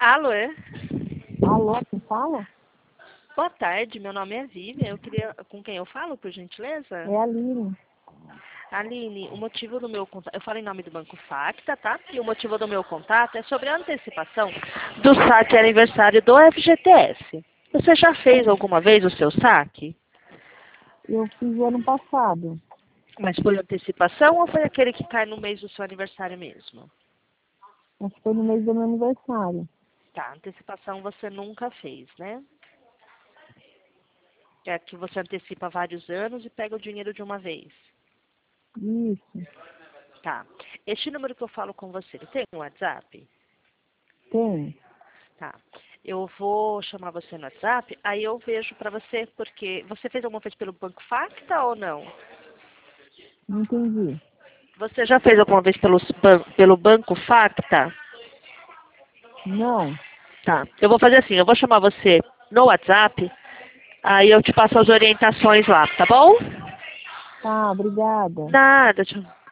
Alô? Alô, quem fala? Boa tarde, meu nome é Vivian. Eu queria... Com quem eu falo, por gentileza? É a Aline. Aline, o motivo do meu contato... Eu falo em nome do Banco Facta, tá? E o motivo do meu contato é sobre a antecipação do saque aniversário do FGTS. Você já fez alguma vez o seu saque? Eu fiz ano passado. Mas foi antecipação ou foi aquele que cai no mês do seu aniversário mesmo? Acho que foi no mês do meu aniversário. Tá, antecipação você nunca fez, né? É que você antecipa vários anos e pega o dinheiro de uma vez. Isso. Tá. Este número que eu falo com você, ele tem um WhatsApp? Tem. Tá. Eu vou chamar você no WhatsApp, aí eu vejo pra você, porque você fez alguma coisa pelo Banco Facta ou não? Não entendi. Você já fez alguma vez pelo Banco Facta? Não. Tá. Eu vou fazer assim, eu vou chamar você no WhatsApp, aí eu te passo as orientações lá, tá bom? Tá, obrigada. Nada, tchau.